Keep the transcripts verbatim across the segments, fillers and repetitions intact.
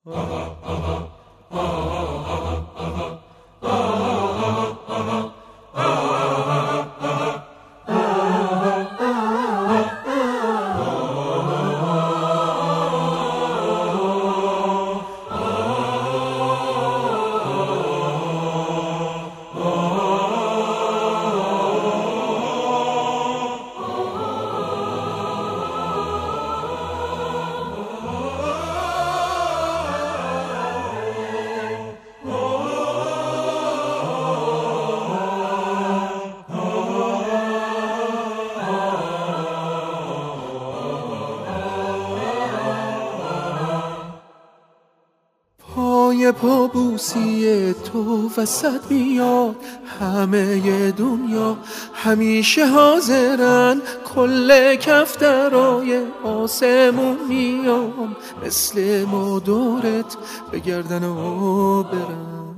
پای پا بوسی تو وسط میاد همه دنیا، همیشه حاضرن کل کفترای آسمون میام، مثل ما دورت بگردن و برم.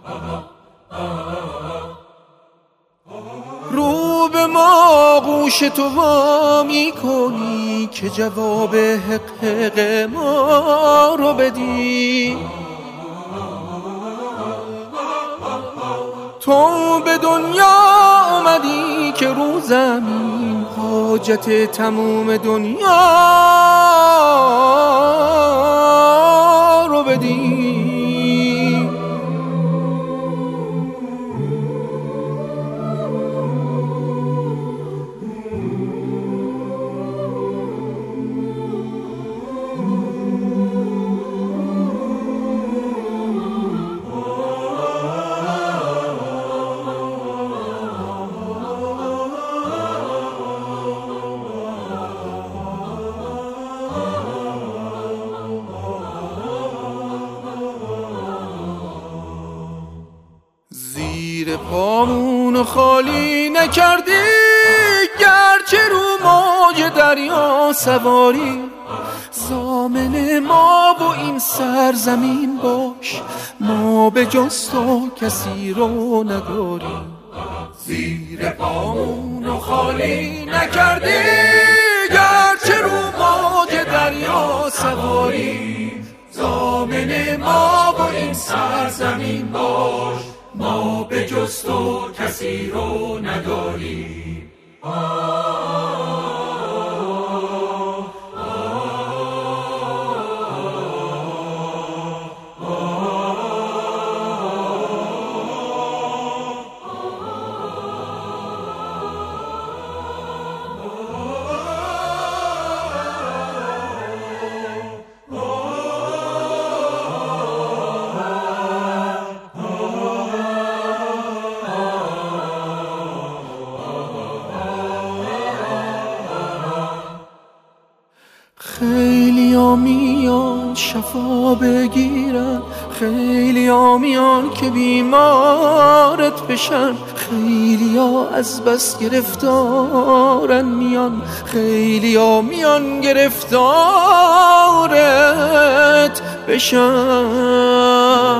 رو به ما گوش تو وا میکنی که جواب حق حق ما رو بدی. تو به دنیا اومدی که رو زمین حاجت تموم دنیا رو بدی. زیر پامونو خالی نکردی، گرچه رو موج دریا سواری. ضامن ما و این سرزمین باش، ما به جز تو کسی رو نداریم. زیر پامونو خالی نکردی، گرچه رو موج دریا سواری. ضامن ما و این سرزمین باش، ما به جز تو کسی رو نداریم. خیلی ها میان شفا بگیرن، خیلی ها میان که بیمارت بشن. خیلی ها از بس گرفتارن میان، خیلی ها میان گرفتارت بشن.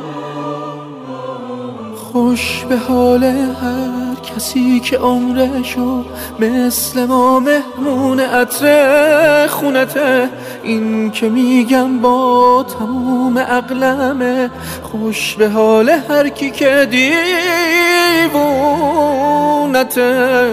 خوش به حال هر کسی که عمرشو مثل ما مهمون عطر خونته. این که میگم با تموم عقلمه، خوش به حال هر کی که دیوونته.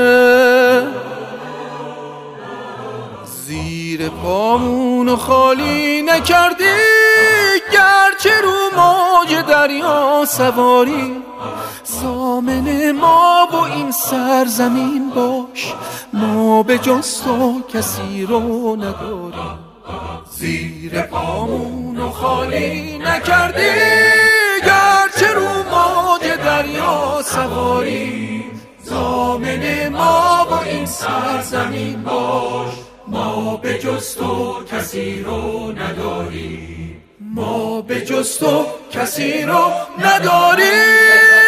زیر پامونو خالی نکردی، گرچه رو موج دریا سواری. ضامن ما و این سرزمین باش، ما به جز تو کسی رو نداریم. زیر پامونو خالی نکردی، گرچه رو موج دریا سواری. ضامن ما و این سرزمین باش، ما به جز تو کسی رو نداریم. ما به جز تو کسی رو نداریم.